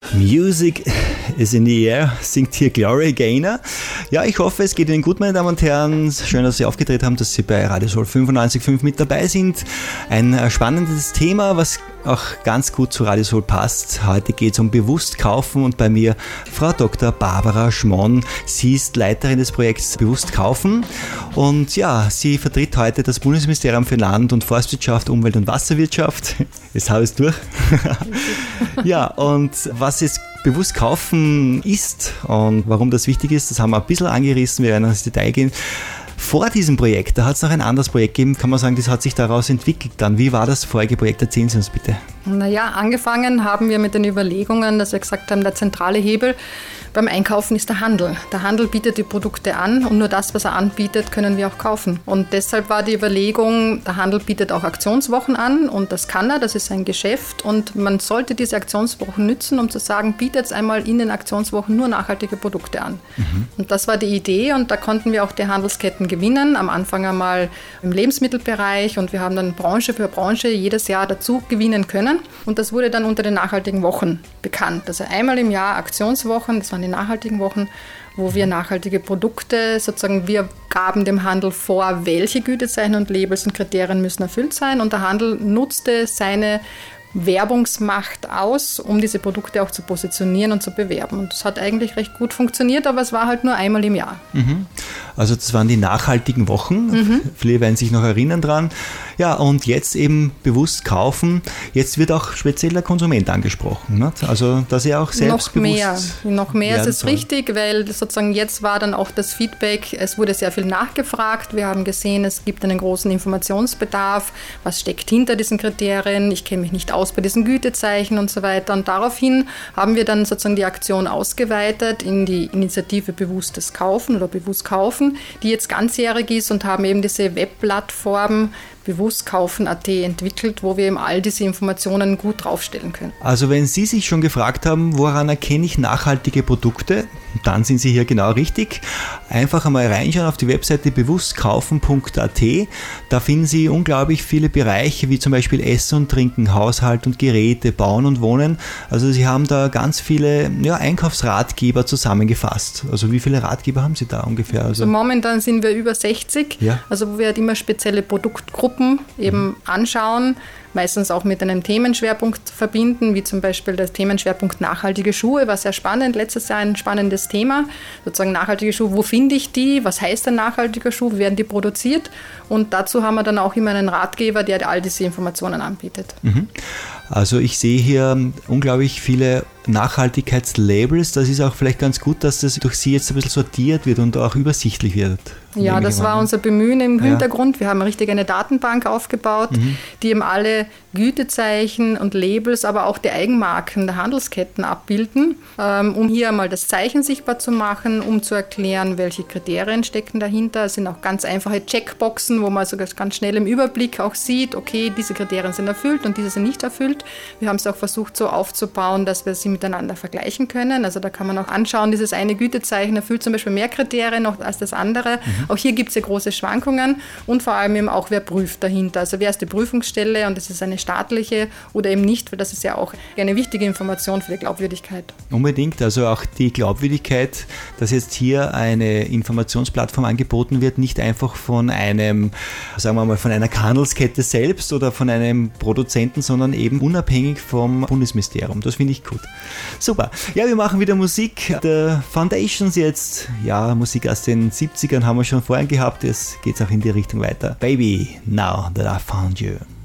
Music is in the air, singt hier Gloria Gaynor. Ja, ich hoffe, es geht Ihnen gut, meine Damen und Herren. Schön, dass Sie aufgedreht haben, dass Sie bei Radio Soul 95.5 mit dabei sind. Ein spannendes Thema, was auch ganz gut zu Radio Soul passt. Heute geht es um bewusst kaufen und bei mir Frau Dr. Barbara Schmonn. Sie ist Leiterin des Projekts Bewusst kaufen und ja, sie vertritt heute das Bundesministerium für Land- und Forstwirtschaft, Umwelt- und Wasserwirtschaft. Jetzt habe ich es durch. Ja, und was jetzt bewusst kaufen ist und warum das wichtig ist, das haben wir ein bisschen angerissen, wir werden ins Detail gehen. Vor diesem Projekt, da hat es noch ein anderes Projekt gegeben, kann man sagen, das hat sich daraus entwickelt dann. Wie war das vorige Projekt? Erzählen Sie uns bitte. Naja, angefangen haben wir mit den Überlegungen, dass wir gesagt haben, der zentrale Hebel beim Einkaufen ist der Handel. Der Handel bietet die Produkte an und nur das, was er anbietet, können wir auch kaufen. Und deshalb war die Überlegung, der Handel bietet auch Aktionswochen an und das kann er, das ist sein Geschäft und man sollte diese Aktionswochen nützen, um zu sagen, bietet einmal in den Aktionswochen nur nachhaltige Produkte an. Und das war die Idee und da konnten wir auch die Handelsketten gewinnen. Am Anfang einmal im Lebensmittelbereich und wir haben dann Branche für Branche jedes Jahr dazu gewinnen können. Und das wurde dann unter den nachhaltigen Wochen bekannt. Also einmal im Jahr Aktionswochen, das waren die nachhaltigen Wochen, wo wir nachhaltige Produkte, sozusagen wir gaben dem Handel vor, welche Gütezeichen und Labels und Kriterien müssen erfüllt sein. Und der Handel nutzte seine Werbungsmacht aus, um diese Produkte auch zu positionieren und zu bewerben. Und das hat eigentlich recht gut funktioniert, aber es war halt nur einmal im Jahr. Also das waren die nachhaltigen Wochen. Viele werden sich noch erinnern dran. Ja, und jetzt eben bewusst kaufen. Jetzt wird auch speziell der Konsument angesprochen. Nicht? Also dass er auch selbst Noch mehr ist es soll. Richtig, weil sozusagen jetzt war dann auch das Feedback, es wurde sehr viel nachgefragt. Wir haben gesehen, es gibt einen großen Informationsbedarf. Was steckt hinter diesen Kriterien? Ich kenne mich nicht aus bei diesen Gütezeichen und so weiter. Und daraufhin haben wir dann sozusagen die Aktion ausgeweitet in die Initiative Bewusstes Kaufen oder Bewusst Kaufen, die jetzt ganzjährig ist und haben eben diese Webplattform bewusstkaufen.at entwickelt, wo wir eben all diese Informationen gut draufstellen können. Also wenn Sie sich schon gefragt haben, woran erkenne ich nachhaltige Produkte, dann sind Sie hier genau richtig. Einfach einmal reinschauen auf die Webseite bewusstkaufen.at. Da finden Sie unglaublich viele Bereiche, wie zum Beispiel Essen und Trinken, Haushalt und Geräte, Bauen und Wohnen. Also Sie haben da ganz viele Einkaufsratgeber zusammengefasst. Also wie viele Ratgeber haben Sie da ungefähr? Also momentan sind wir über 60, also wo wir halt immer spezielle Produktgruppen eben anschauen, meistens auch mit einem Themenschwerpunkt verbinden, wie zum Beispiel der Themenschwerpunkt nachhaltige Schuhe, war sehr spannend, letztes Jahr ein spannendes Thema, sozusagen nachhaltige Schuhe, wo finde ich die, was heißt ein nachhaltiger Schuh, wie werden die produziert und dazu haben wir dann auch immer einen Ratgeber, der all diese Informationen anbietet. Also ich sehe hier unglaublich viele Nachhaltigkeitslabels. Das ist auch vielleicht ganz gut, dass das durch Sie jetzt ein bisschen sortiert wird und auch übersichtlich wird. Ja, das war unser Bemühen im Hintergrund. Wir haben richtig eine Datenbank aufgebaut, die eben alle Gütezeichen und Labels, aber auch die Eigenmarken der Handelsketten abbilden, um hier einmal das Zeichen sichtbar zu machen, um zu erklären, welche Kriterien stecken dahinter. Es sind auch ganz einfache Checkboxen, wo man sogar ganz schnell im Überblick auch sieht, okay, diese Kriterien sind erfüllt und diese sind nicht erfüllt. Wir haben es auch versucht so aufzubauen, dass wir sie miteinander vergleichen können. Also da kann man auch anschauen, dieses eine Gütezeichen erfüllt zum Beispiel mehr Kriterien noch als das andere. Auch hier gibt es ja große Schwankungen und vor allem eben auch, wer prüft dahinter. Also wer ist die Prüfungsstelle und ist es eine staatliche oder eben nicht, weil das ist ja auch eine wichtige Information für die Glaubwürdigkeit. Unbedingt, also auch die Glaubwürdigkeit, dass jetzt hier eine Informationsplattform angeboten wird, nicht einfach von einem, sagen wir mal, von einer Handelskette selbst oder von einem Produzenten, sondern eben unabhängig vom Bundesministerium. Das finde ich gut. Super. Ja, wir machen wieder Musik. The Foundations jetzt, ja, Musik aus den 70ern haben wir schon vorhin gehabt. Jetzt geht es auch in die Richtung weiter. Baby, now that I found you.